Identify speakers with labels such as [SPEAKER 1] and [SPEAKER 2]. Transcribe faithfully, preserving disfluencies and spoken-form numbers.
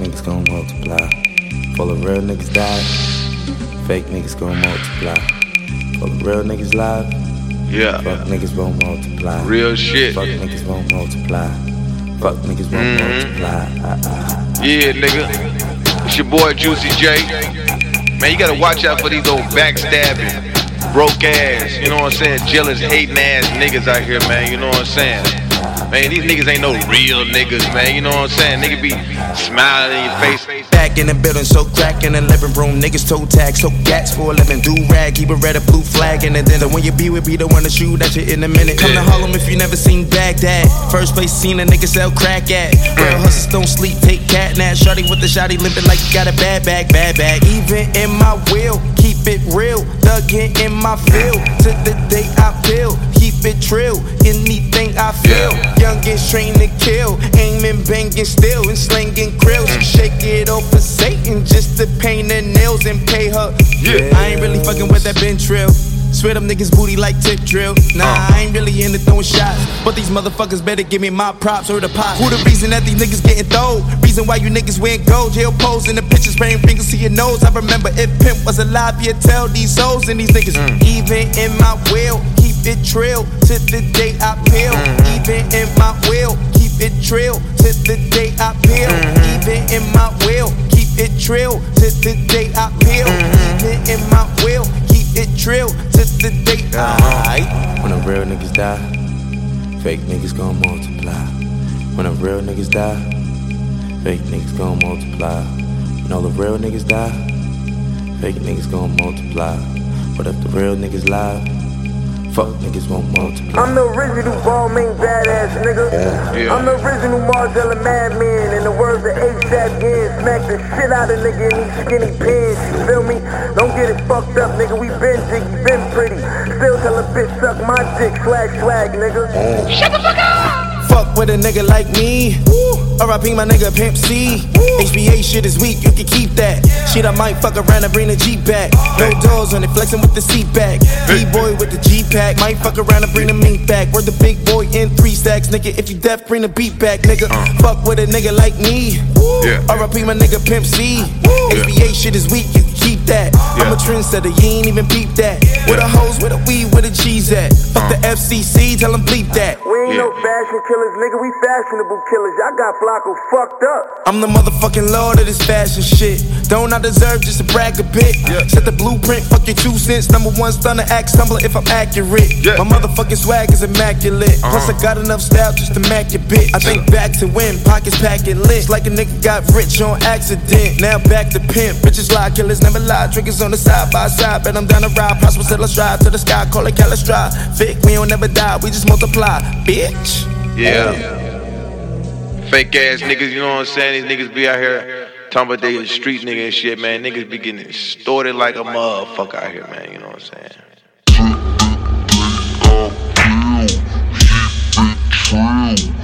[SPEAKER 1] niggas gon' multiply. For the real niggas die, fake niggas gon' multiply. For the real niggas live,
[SPEAKER 2] yeah.
[SPEAKER 1] Fuck niggas won't multiply.
[SPEAKER 2] Real shit.
[SPEAKER 1] Fuck niggas won't multiply. Fuck niggas won't
[SPEAKER 2] mm-hmm.
[SPEAKER 1] multiply. Uh, uh.
[SPEAKER 2] Yeah, nigga. It's your boy Juicy J. Man, you gotta watch out for these old backstabbing, broke ass, you know what I'm saying, jealous, hating ass niggas out here, man, you know what I'm saying. Man, these niggas ain't no real niggas, man, you know what I'm saying. Niggas be smiling in your face.
[SPEAKER 3] Back in the building, so crack in the living room. Niggas toe tag, so gats for a living. Do rag, keep a red or blue flag in the dinner. When you be with, be the one to shoot at you in a minute. Come to Harlem if you never seen Baghdad. First place seen a nigga sell crack at. Real hustlers don't sleep, take cat nap. Shorty with the shotty limping like you got a bad bag, bad bag. Even in my will, keep it real. Thuggin' in my field, to the day I build. Keep it trill, anything I feel. Youngins trained to kill, aiming, banging still, and slinging grills. Shake it off for Satan just to paint her nails and pay her. Yeah. I ain't really fucking with that bench drill. Swear them niggas booty like tip drill. Nah, uh. I ain't really into throwing shots, but these motherfuckers better give me my props or the pot. Who the reason that these niggas getting throwed? Reason why you niggas wearing gold? Jail pose in the pictures, spraying fingers to your nose. I remember if Pimp was alive, you'd tell these souls and these niggas. Mm. Even in my will, keep it trill to the day I peel. Mm. Even in my will, keep it trill to the day I peel. Mm. Even in my will, keep it trill to the day I peel. Mm. Even in my will, keep it trill to the day I.
[SPEAKER 1] When the real niggas die, fake niggas gon' multiply. When the real niggas die, fake niggas gon' multiply. When all the real niggas die, fake niggas gon' multiply. But if the real niggas live, fuck niggas won't multiply.
[SPEAKER 4] I'm the original ball main badass nigga.
[SPEAKER 1] Yeah.
[SPEAKER 2] Yeah.
[SPEAKER 4] I'm the original Margella madman. In the words of A$AP Yen, smack the shit out of nigga in these skinny pants. You feel me? Don't get it fucked up, nigga. We been jiggy, been pretty. Still tell a bitch suck my dick, swag swag, nigga.
[SPEAKER 1] Mm.
[SPEAKER 2] Shut the fuck up!
[SPEAKER 3] Fuck with a nigga like me. R I P my nigga Pimp C. H B A shit is weak, you can keep that. Shit, I might fuck around and bring the Jeep back. No doors on it, flexing with the seat back. B-boy with the G-pack, might fuck around and bring the mink back. We're the big boy in three stacks, nigga. If you deaf, bring the beat back, nigga. Fuck with a nigga like me. R I P my nigga Pimp C. H B A shit is weak, you can keep that. I'm a trendsetter, you ain't even peep that. With a hose, with a weed, with a cheese at. Fuck the F C C, tell them bleep that.
[SPEAKER 4] We ain't no fashion killers, nigga. We fashionable killers. Y'all got Flacco fucked up.
[SPEAKER 3] I'm the motherfucking lord of this fashion shit. Don't I deserve just to brag a bit? Yeah. Set the blueprint, fuck your two cents. Number one stunner, act stumbler if I'm accurate. Yeah. My motherfucking swag is immaculate. Uh-huh. Plus I got enough style just to mack your bitch. I think back to when pockets packing lit. Like a nigga got rich on accident. Now back to pimp. Bitches lie, killers never lie. Triggers on the side by side. Bet I'm down to ride. Prosper till I strive to the sky. Call it Calistri. Vic, we don't never die. We just multiply. Bitch.
[SPEAKER 2] Yeah. Fake ass niggas, you know what I'm saying? These niggas be out here talking about they a street nigga and shit, man. Niggas be getting extorted like a motherfucker out here, man. You know what I'm saying?